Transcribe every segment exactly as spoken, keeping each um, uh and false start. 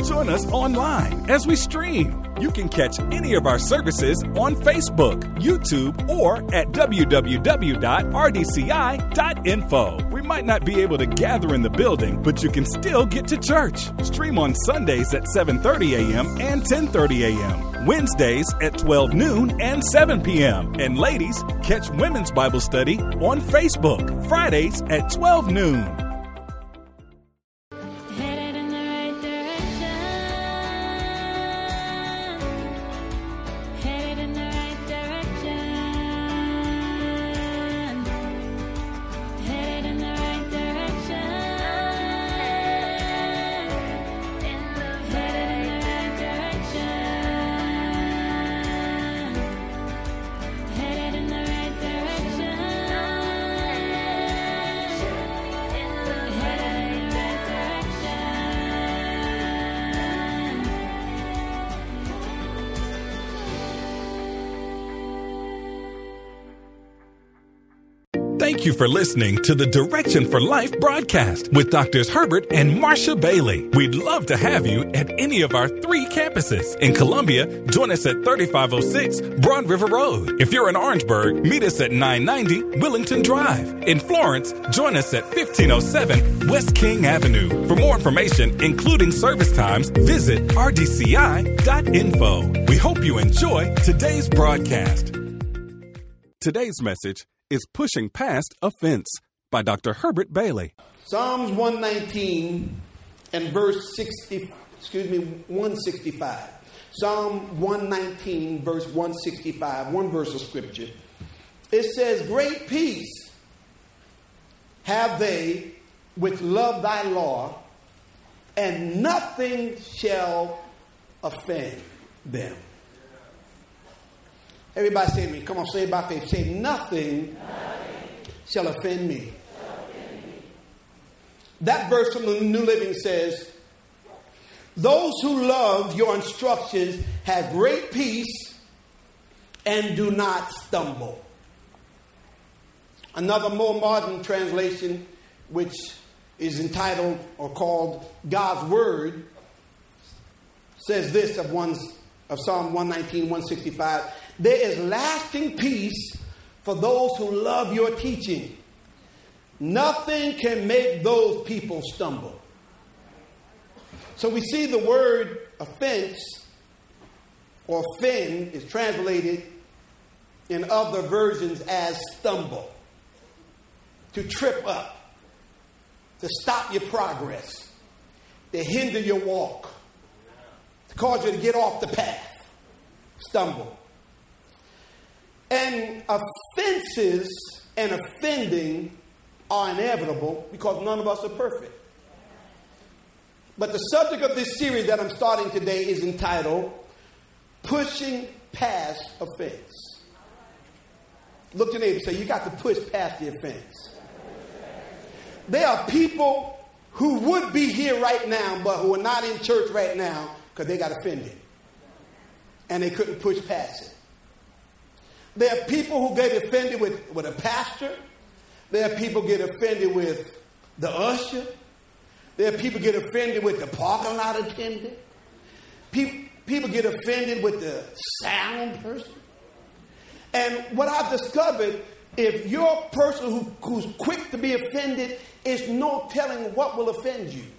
Join us online as we stream. You can catch any of our services on Facebook, YouTube, or at w w w dot r d c i dot info. We might not be able to gather in the building, but you can still get to church. Stream on Sundays at seven thirty a.m. and ten thirty a.m., Wednesdays at twelve noon and seven p.m. And ladies, catch Women's Bible Study on Facebook, Fridays at twelve noon. Thank you for listening to the Direction for Life broadcast with Doctors Herbert and Marcia Bailey. We'd love to have you at any of our three campuses. In Columbia, join us at thirty-five oh six Broad River Road. If you're in Orangeburg, meet us at nine ninety Willington Drive. In Florence, join us at fifteen oh seven West King Avenue. For more information, including service times, visit r d c i dot info. We hope you enjoy today's broadcast. Today's message is Pushing Past Offense by Doctor Herbert Bailey. Psalms one nineteen and verse sixty, excuse me, one sixty-five. Psalm one nineteen, verse one sixty-five, one verse of scripture. It says, "Great peace have they which love thy law, and nothing shall offend them." Everybody say to me, come on, say it by faith. Say, nothing, nothing shall offend me. Shall offend me. That verse from the New Living says, "Those who love your instructions have great peace and do not stumble." Another more modern translation, which is entitled or called God's Word, says this of one's of Psalm one nineteen, one sixty-five. "There is lasting peace for those who love your teaching. Nothing can make those people stumble." So we see the word offense or offend is translated in other versions as stumble. To trip up, to stop your progress, to hinder your walk, to cause you to get off the path. Stumble. And offenses and offending are inevitable because none of us are perfect. But the subject of this series that I'm starting today is entitled Pushing Past Offense. Look to your neighbor and say, you got to push past the offense. There are people who would be here right now but who are not in church right now because they got offended. And they couldn't push past it. There are people who get offended with, with a pastor. There are people who get offended with the usher. There are people who get offended with the parking lot attendant. People, people get offended with the sound person. And what I've discovered, if you're a person who, who's quick to be offended, it's no telling what will offend you.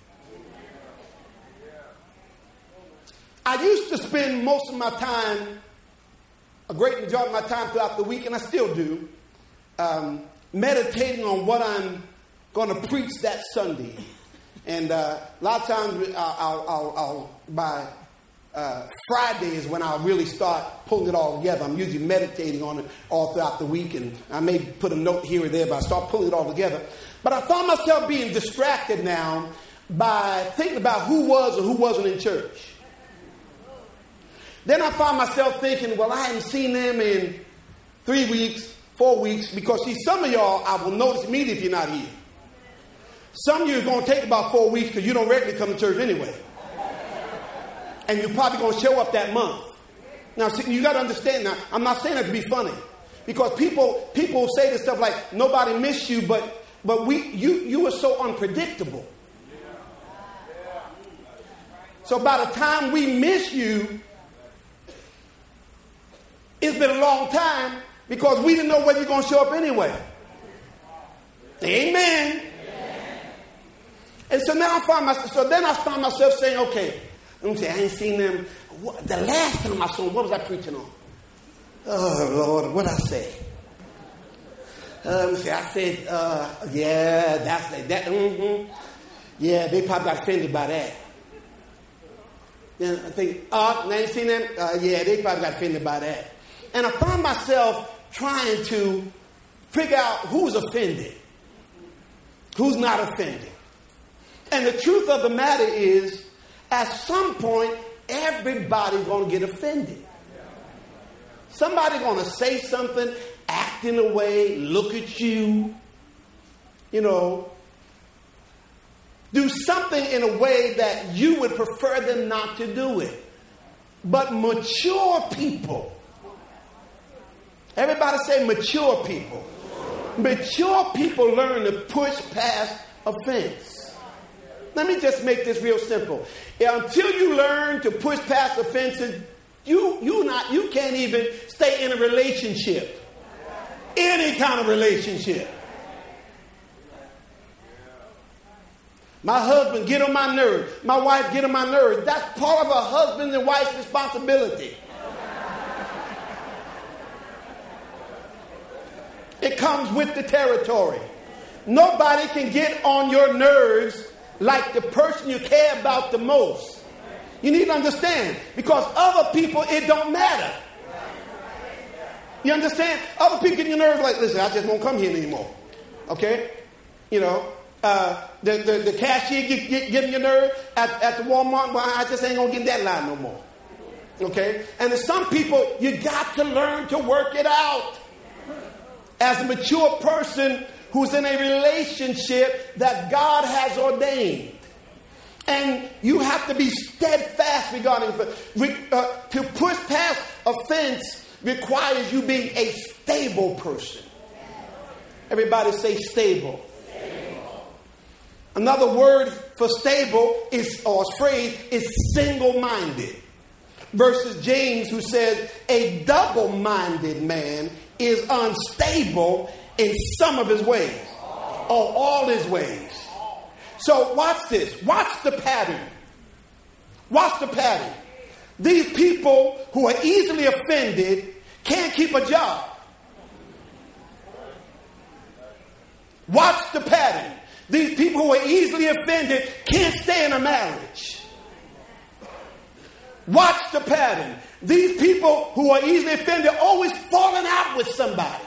I used to spend most of my time, a great majority of my time throughout the week, and I still do, um, meditating on what I'm going to preach that Sunday. And uh, a lot of times, I'll, I'll, I'll, I'll by uh, Friday is when I'll really start pulling it all together. I'm usually meditating on it all throughout the week, and I may put a note here or there, but I start pulling it all together. But I found myself being distracted now by thinking about who was or who wasn't in church. Then I found myself thinking, well, I haven't seen them in three weeks, four weeks, because see, some of y'all, I will notice immediately if you're not here. Some of you are going to take about four weeks because you don't regularly come to church anyway. And you're probably going to show up that month. Now, see, you got to understand now, I'm not saying that to be funny. Because people people say this stuff like, nobody missed you, but but we you you were so unpredictable. So by the time we miss you, it's been a long time because we didn't know whether you're going to show up anyway. Amen. And so now I find myself, so then I find myself saying, okay, let me say, I ain't seen them. What, the last time I saw them, what was I preaching on? Oh, Lord, what did I say? Uh, let me see, I said, uh, yeah, that's like that. Mm-hmm. Yeah, they probably got offended by that. Then I think, oh, I ain't seen them? Uh, yeah, they probably got offended by that. And I find myself trying to figure out who's offended, who's not offended. And the truth of the matter is, at some point, everybody's going to get offended. Somebody's going to say something, act in a way, look at you, you know, do something in a way that you would prefer them not to do it. But mature people, everybody say mature people. Mature people learn to push past offense. Let me just make this real simple. Until you learn to push past offenses, you you not you can't even stay in a relationship. Any kind of relationship. My husband get on my nerves. My wife get on my nerves. That's part of a husband and wife's responsibility. It comes with the territory. Nobody can get on your nerves like the person you care about the most. You need to understand, because other people, it don't matter. You understand? Other people get your nerves like, listen, I just won't come here anymore. Okay? You know, uh, the, the, the cashier get, get, getting your nerve at, at the Walmart, well, I just ain't going to get in that line no more. Okay? And there's some people, you got to learn to work it out. As a mature person who's in a relationship that God has ordained. And you have to be steadfast regarding it. Uh, to push past offense requires you being a stable person. Everybody say stable. Stable. Another word for stable is, or phrase, is single-minded. Versus James, who says a double-minded man is unstable in some of his ways, or all his ways. So watch this. Watch the pattern. Watch the pattern. These people who are easily offended can't keep a job. Watch the pattern. These people who are easily offended can't stay in a marriage. Watch the pattern. These people who are easily offended always falling out with somebody.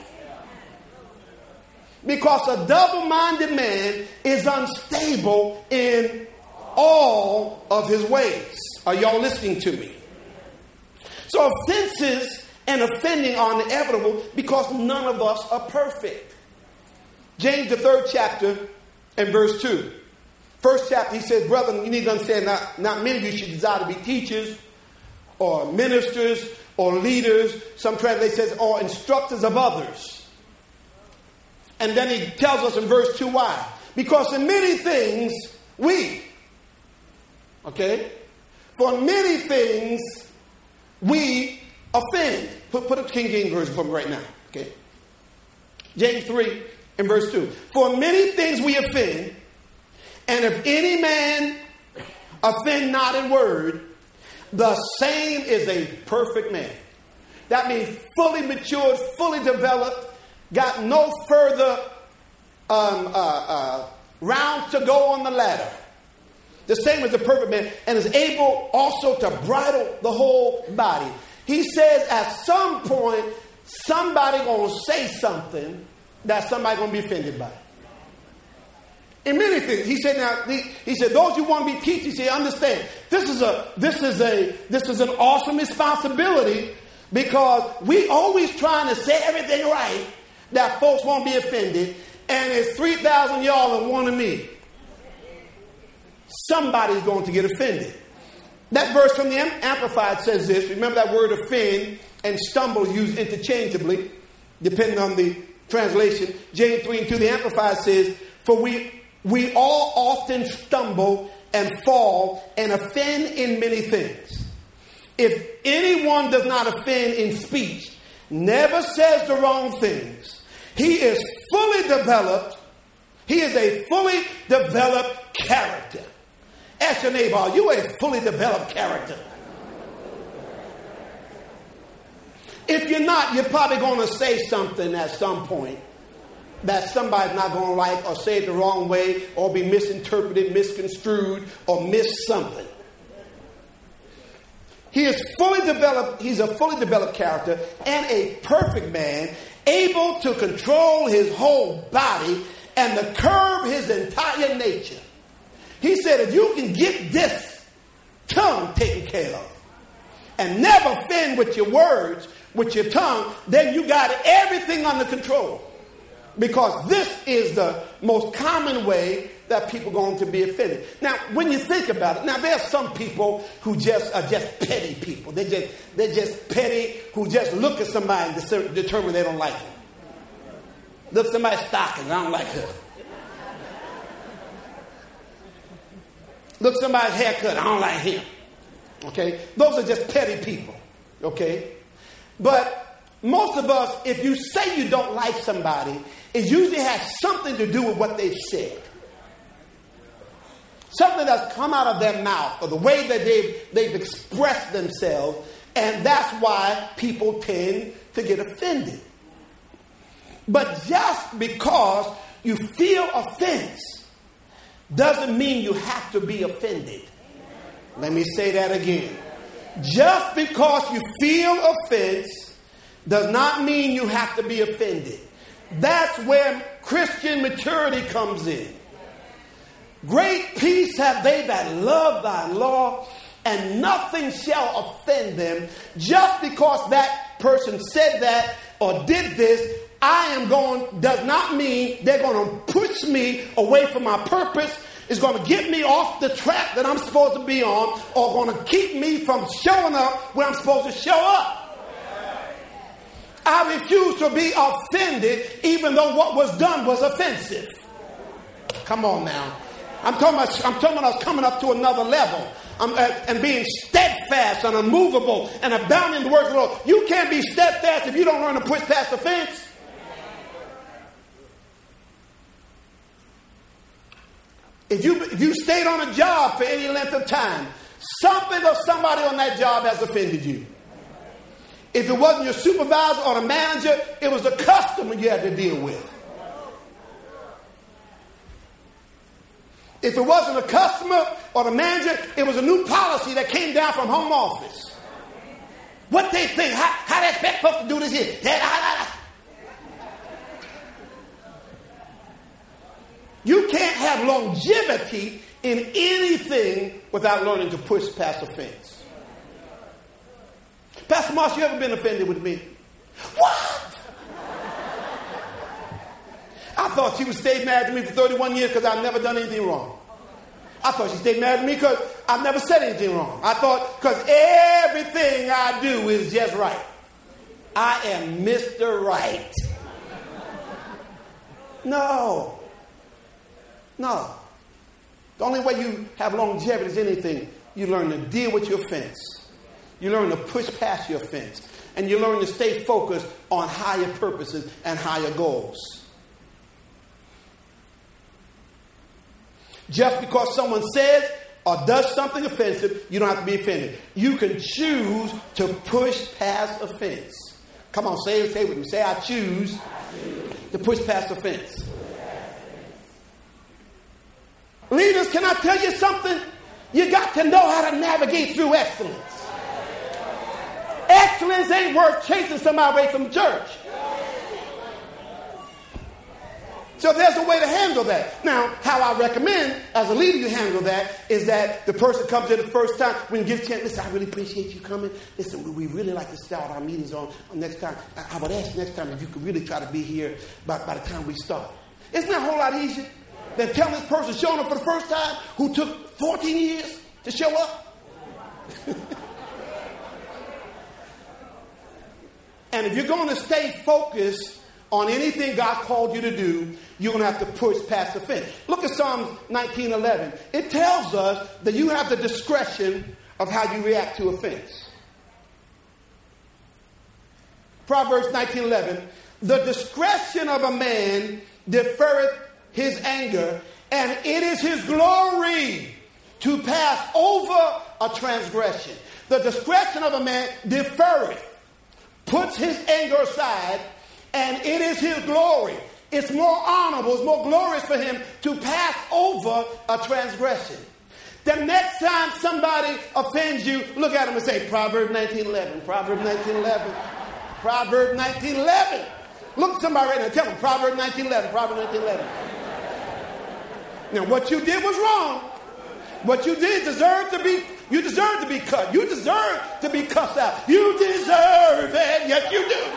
Because a double-minded man is unstable in all of his ways. Are y'all listening to me? So offenses and offending are inevitable because none of us are perfect. James, the third chapter and verse two. First chapter, he says, brethren, you need to understand, not, not many of you should desire to be teachers or ministers or leaders. Some translate says, or instructors of others. And then he tells us in verse two why. Because in many things, we, okay, for many things, we offend. Put, put up the King James Version for me right now, okay. James three and verse two. For many things we offend, and if any man offend not in word, the same is a perfect man. That means fully matured, fully developed, got no further um, uh, uh, rounds to go on the ladder. The same as the perfect man, and is able also to bridle the whole body. He says at some point, somebody going to say something that somebody going to be offended by. In many things, he said. Now, he, he said, those who want to be teachers, he said, understand. This is a this is a this is an awesome responsibility because we always trying to say everything right that folks won't be offended, and it's three thousand y'all and one of me. Somebody's going to get offended. That verse from the Amplified says this. Remember that word offend and stumble used interchangeably, depending on the translation. James three and two, the Amplified says, for we we all often stumble and fall and offend in many things. If anyone does not offend in speech, never says the wrong things, he is fully developed. He is a fully developed character. Ask your neighbor, are you a fully developed character? If you're not, you're probably going to say something at some point that somebody's not going to like, or say it the wrong way, or be misinterpreted, misconstrued, or miss something. He is fully developed, he's a fully developed character and a perfect man, able to control his whole body and to curb his entire nature. He said, if you can get this tongue taken care of and never offend with your words, with your tongue, then you got everything under control. Because this is the most common way that people are going to be offended. Now, when you think about it, now there are some people who just are just petty people. They just they're just petty, who just look at somebody and determine they don't like them. Look at somebody's stocking, I don't like her. Look at somebody's haircut, I don't like him. Okay? Those are just petty people. Okay? But most of us, if you say you don't like somebody, it usually has something to do with what they've said. Something that's come out of their mouth or the way that they've, they've expressed themselves. And that's why people tend to get offended. But just because you feel offense doesn't mean you have to be offended. Let me say that again. Just because you feel offense does not mean you have to be offended. That's where Christian maturity comes in. Great peace have they that love thy law, and nothing shall offend them. Just because that person said that or did this, I am going, does not mean they're going to push me away from my purpose. It's going to get me off the track that I'm supposed to be on, or going to keep me from showing up where I'm supposed to show up. I refuse to be offended even though what was done was offensive. Come on now. I'm talking about, I'm talking about us coming up to another level. I'm, uh, and being steadfast and unmovable and abounding in the work of the Lord. You can't be steadfast if you don't learn to push past offense. If you, if you stayed on a job for any length of time, something or somebody on that job has offended you. If it wasn't your supervisor or the manager, it was the customer you had to deal with. If it wasn't a customer or the manager, it was a new policy that came down from home office. What they think, how, how they expect folks to do this here. You can't have longevity in anything without learning to push past offense. Pastor Marsh, you ever been offended with me? What? I thought she would stay married to me for thirty-one years because I've never done anything wrong. I thought she stayed married to me because I've never said anything wrong. I thought because everything I do is just right. I am Mister Right. No. No. The only way you have longevity is anything. You learn to deal with your offense. You learn to push past your offense. And you learn to stay focused on higher purposes and higher goals. Just because someone says or does something offensive, you don't have to be offended. You can choose to push past offense. Come on, say it, say it with me. Say, I choose, I choose to push past offense. Leaders, can I tell you something? You got to know how to navigate through excellence. Excellence ain't worth chasing somebody away from the church. So there's a way to handle that. Now, how I recommend as a leader you handle that is that the person comes in the first time, when you give a chance, listen, I really appreciate you coming. Listen, we really like to start our meetings on, on next time. I, I would ask next time if you could really try to be here by, by the time we start. Isn't that a whole lot easier than telling this person showing up for the first time who took fourteen years to show up? And if you're going to stay focused on anything God called you to do, you're going to have to push past the fence. Look at Psalms nineteen eleven. It tells us that you have the discretion of how you react to offense. Proverbs nineteen eleven. The discretion of a man deferreth his anger, and it is his glory to pass over a transgression. The discretion of a man deferreth, puts his anger aside, and it is his glory. It's more honorable, it's more glorious for him to pass over a transgression. The next time somebody offends you, look at him and say, Proverbs nineteen eleven, Proverbs nineteen eleven, Proverbs nineteen eleven. Look at somebody right now, tell them, Proverbs nineteen eleven, Proverbs nineteen eleven. Now, what you did was wrong. What you did deserved to be, you deserve to be cut. You deserve to be cussed out. You deserve it. Yes, you do.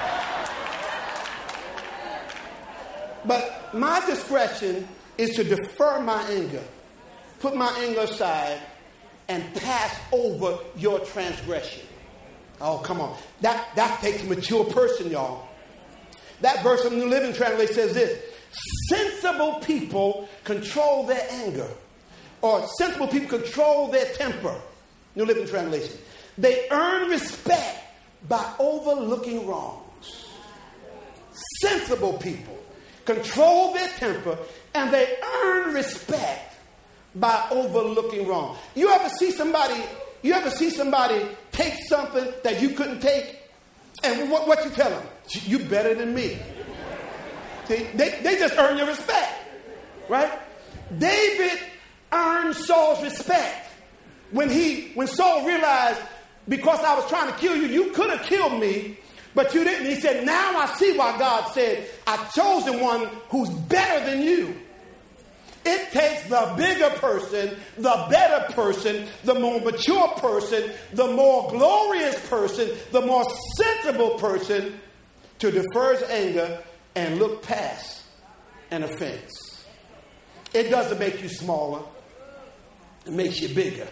But my discretion is to defer my anger, put my anger aside, and pass over your transgression. Oh, come on. That, that takes a mature person, y'all. That verse from the New Living Translation says this: sensible people control their anger, or sensible people control their temper. New Living Translation. They earn respect by overlooking wrongs. Sensible people control their temper, and they earn respect by overlooking wrong. You ever see somebody, you ever see somebody take something that you couldn't take? And what, what you tell them? You better than me. See, they, they just earn your respect, right? David earned Saul's respect when he, when Saul realized, because I was trying to kill you, you could have killed me, but you didn't. He said, now I see why God said, I've chosen one who's better than you. It takes the bigger person, the better person, the more mature person, the more glorious person, the more sensible person to defer his anger and look past an offense. It doesn't make you smaller. It makes you bigger.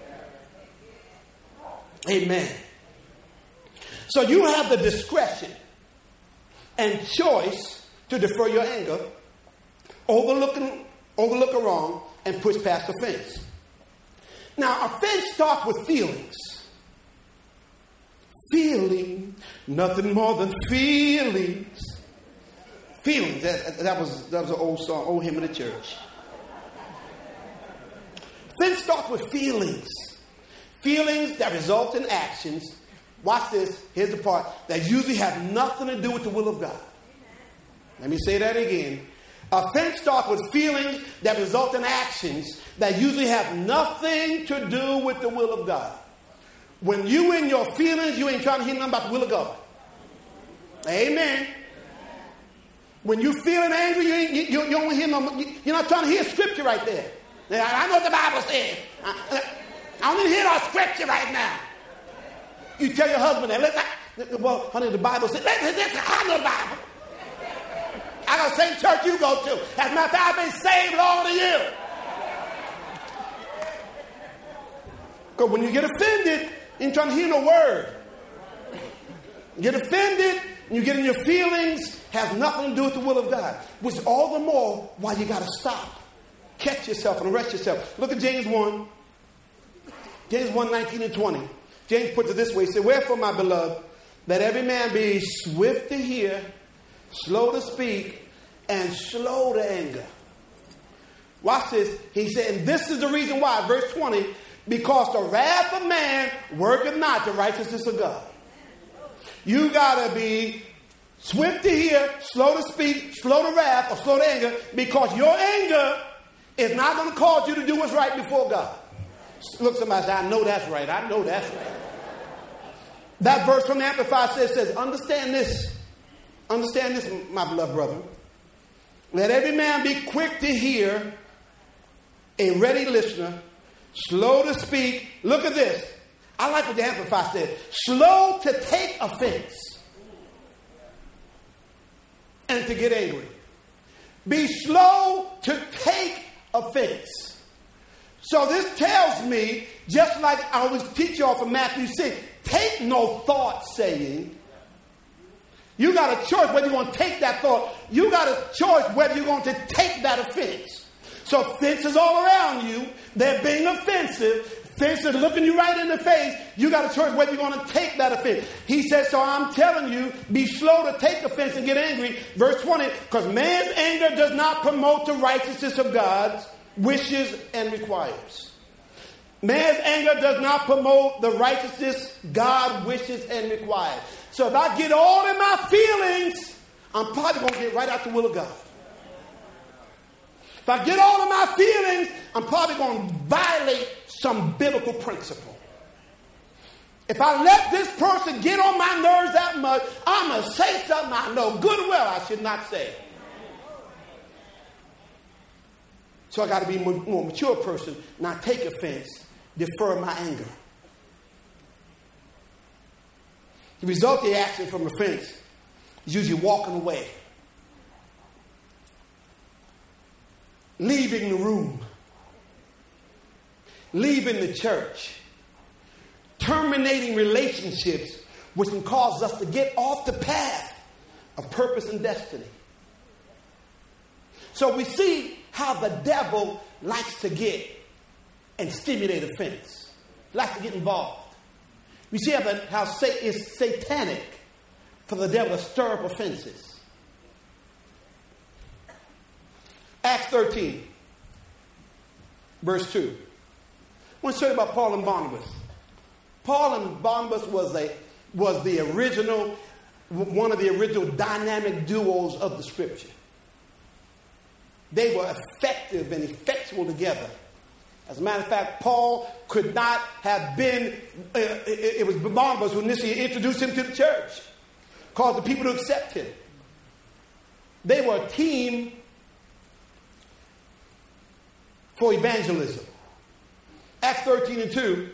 Amen. So you have the discretion and choice to defer your anger, overlooking Overlook a wrong and push past offense. Now, offense starts with feelings. Feeling, nothing more than feelings. Feelings. That, that was that was an old song, old hymn in the church. Offense starts with feelings. Feelings that result in actions. Watch this. Here's the part that usually have nothing to do with the will of God. Let me say that again. Offense starts with feelings that result in actions that usually have nothing to do with the will of God. When you in your feelings, you ain't trying to hear nothing about the will of God. Amen. When you feeling angry, you ain't, you, you, you don't hear no, you're not trying to hear scripture right there. Now, I know what the Bible says. I, I don't need to hear our scripture right now. You tell your husband that. Listen, well, honey, the Bible says, listen, listen, I know the Bible. I got the same church you go to. As a matter of fact, I've been saved longer than you. Because when you get offended, you ain't trying to hear no word. You get offended, and you get in your feelings, has nothing to do with the will of God. Which all the more why you got to stop. Catch yourself and arrest yourself. Look at James one. James one, nineteen and twenty. James puts it this way. He said, wherefore, my beloved, let every man be swift to hear, slow to speak, and slow to anger. Watch this. He said, and this is the reason why, verse twenty, because the wrath of man worketh not the righteousness of God. You got to be swift to hear, slow to speak, slow to wrath, or slow to anger, because your anger is not going to cause you to do what's right before God. Look, somebody say, I know that's right. I know that's right. That verse from the Amplified says, says, understand this. Understand this, my beloved brother. Let every man be quick to hear, a ready listener, slow to speak. Look at this. I like what the Amplified said. Slow to take offense and to get angry. Be slow to take offense. So this tells me, just like I always teach y'all from Matthew six, take no thought saying, You got a choice whether you're going to take that thought. You got a choice whether you're going to take that offense. So offenses all around you, they're being offensive. Offenses looking you right in the face. You got a choice whether you're going to take that offense. He says, so I'm telling you, be slow to take offense and get angry. Verse twenty, because man's anger does not promote the righteousness of God wishes and requires. Man's anger does not promote the righteousness God wishes and requires. So if I get all in my feelings, I'm probably going to get right out the will of God. If I get all in my feelings, I'm probably going to violate some biblical principle. If I let this person get on my nerves that much, I'm going to say something I know good and well I should not say. So I got to be a more mature person, not take offense, defer my anger. The result of the action from offense is usually walking away, leaving the room, leaving the church, terminating relationships, which can cause us to get off the path of purpose and destiny. So we see how the devil likes to get and stimulate offense, likes to get involved. We see how, the, how it's satanic for the devil to stir up offenses. Acts thirteen, verse two. I want to show you about Paul and Barnabas. Paul and Barnabas was a was the original, one of the original dynamic duos of the scripture. They were effective and effectual together. As a matter of fact, Paul could not have been, uh, it, it was Barnabas who initially introduced him to the church, caused the people to accept him. They were a team for evangelism. Acts thirteen and two,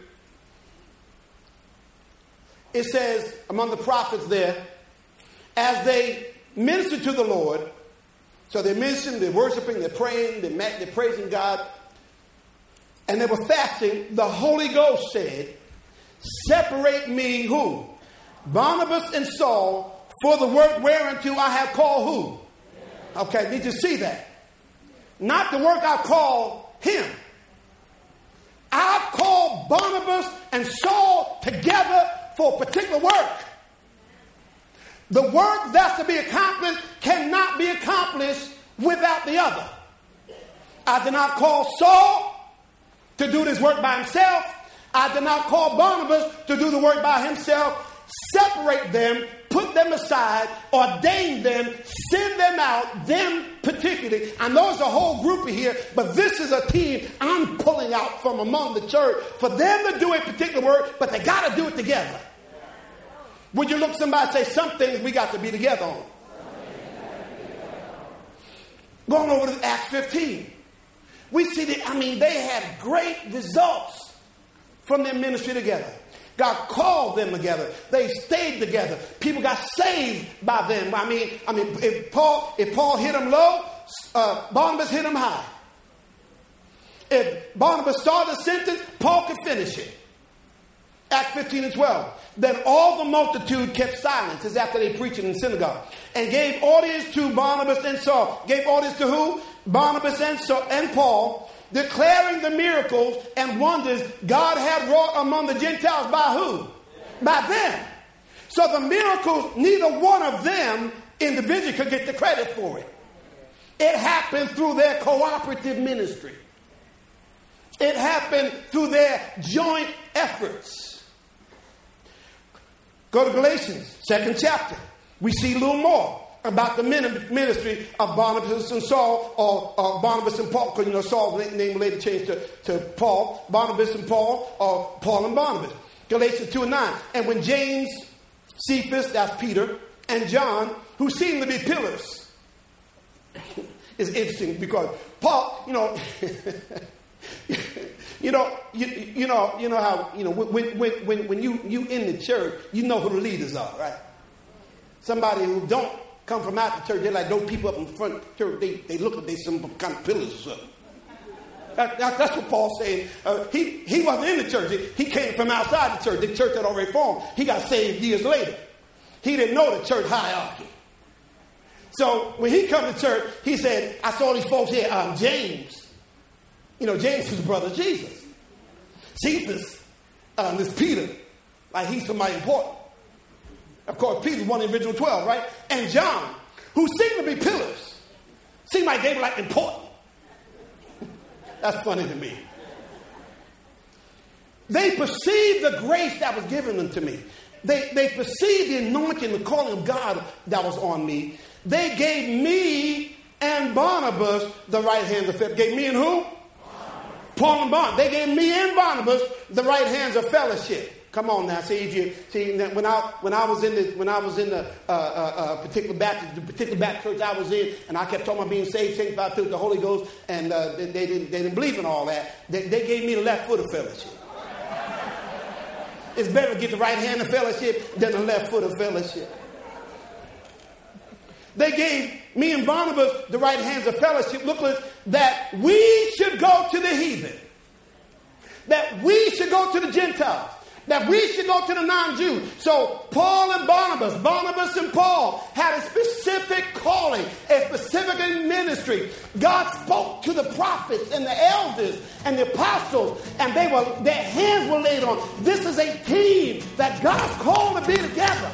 it says, among the prophets there, as they ministered to the Lord, so they're ministering, they're worshiping, they're praying, they're, they're praising God, and they were fasting, the Holy Ghost said, separate me, who? Barnabas and Saul, for the work whereunto I have called who? Okay, need you to see that. Not the work I call him. I've called Barnabas and Saul together for a particular work. The work that's to be accomplished cannot be accomplished without the other. I did not call Saul to do this work by himself. I did not call Barnabas to do the work by himself. Separate them, put them aside, ordain them, send them out, them particularly. I know it's a whole group here, but this is a team I'm pulling out from among the church for them to do a particular work, but they got to do it together. Would you look at somebody and say, some things we got to be together on? Going over to Acts fifteen. We see that, I mean, they had great results from their ministry together. God called them together. They stayed together. People got saved by them. I mean, I mean, if Paul, if Paul hit them low, uh, Barnabas hit them high. If Barnabas started a sentence, Paul could finish it. Acts fifteen and twelve. Then all the multitude kept silence. This is after they preached in the synagogue. And gave audience to Barnabas and Saul. Gave audience to who? Barnabas and Saul and Paul. Declaring the miracles and wonders God had wrought among the Gentiles by who? By them. So the miracles, neither one of them individually could get the credit for it. It happened through their cooperative ministry. It happened through their joint efforts. Go to Galatians, second chapter. We see a little more about the ministry of Barnabas and Saul, or, or Barnabas and Paul, because you know Saul's name later changed to, to Paul. Barnabas and Paul, or Paul and Barnabas. Galatians two and nine. And when James, Cephas, that's Peter, and John, who seem to be pillars, it's interesting because Paul, you know, you know, you, you know, you know how, you know, when when when when you you in the church, you know who the leaders are, right? Somebody who don't come from out the church, they're like those people up in front of the church. They they look like they some kind of pillars or something. That, that, that's what Paul's saying. Uh, he he wasn't in the church. He, he came from outside the church. The church had already formed. He got saved years later. he didn't know the church hierarchy. So when he come to church, he said, I saw these folks here, um, James. You know, James is the brother of Jesus. Cephas, um, is Peter. Like he's somebody important. Of course, Peter's one of the original twelve, right? And John, who seemed to be pillars. Seemed like they were like important. That's funny to me. They perceived the grace that was given unto me. They, they perceived the anointing, the calling of God that was on me. They gave me and Barnabas the right hands of fellowship. Gave me and who? Paul and Barnabas. They gave me and Barnabas the right hands of fellowship. Come on now. See, if you see when I when I was in the when I was in the uh, uh, uh, particular Baptist the particular Baptist church I was in, and I kept talking about being saved, sanctified, filled with the Holy Ghost, and uh, they, they didn't they didn't believe in all that. They, they gave me the left foot of fellowship. It's better to get the right hand of fellowship than the left foot of fellowship. They gave me and Barnabas the right hands of fellowship. Look, that we should go to the heathen. That we should go to the Gentiles. That we should go to the non-Jews. So Paul and Barnabas, Barnabas and Paul had a specific calling, a specific ministry. God spoke to the prophets and the elders and the apostles, and they were their hands were laid on. This is a team that God called to be together.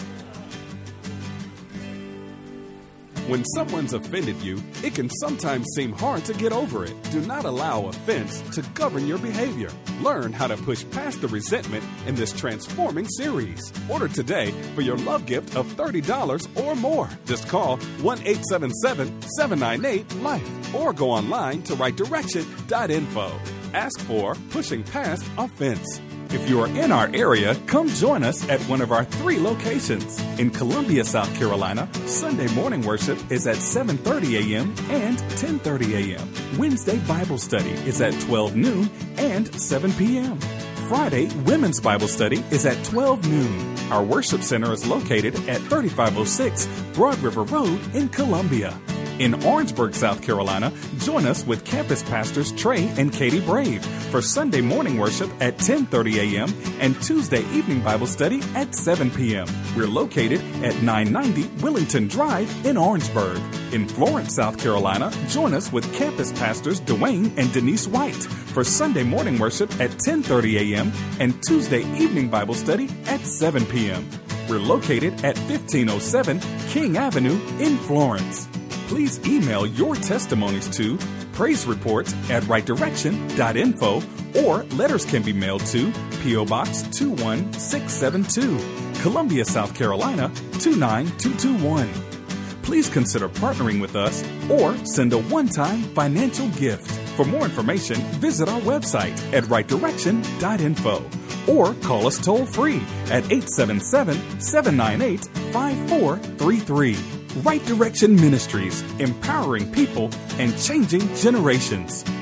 When someone's offended you, it can sometimes seem hard to get over it. Do not allow offense to govern your behavior. Learn how to push past the resentment in this transforming series. Order today for your love gift of thirty dollars or more. Just call one eight seven seven, seven nine eight, LIFE or go online to right direction dot info. Ask for Pushing Past Offense. If you are in our area, come join us at one of our three locations. In Columbia, South Carolina, Sunday morning worship is at seven thirty a.m. and ten thirty a.m. Wednesday Bible study is at twelve noon and seven p.m. Friday Women's Bible study is at twelve noon. Our worship center is located at thirty-five oh six Broad River Road in Columbia. In Orangeburg, South Carolina, join us with campus pastors Trey and Katie Brave for Sunday morning worship at ten thirty a.m. and Tuesday evening Bible study at seven p.m. We're located at nine ninety Willington Drive in Orangeburg. In Florence, South Carolina, join us with campus pastors Dwayne and Denise White for Sunday morning worship at ten thirty a.m. and Tuesday evening Bible study at seven p.m. We're located at fifteen oh seven King Avenue in Florence. Please email your testimonies to praise reports at right direction dot info or letters can be mailed to P O Box two one six seven two, Columbia, South Carolina two nine two two one. Please consider partnering with us or send a one-time financial gift. For more information, visit our website at right direction dot info or call us toll-free at eight seven seven, seven nine eight, five four three three. Right Direction Ministries, empowering people and changing generations.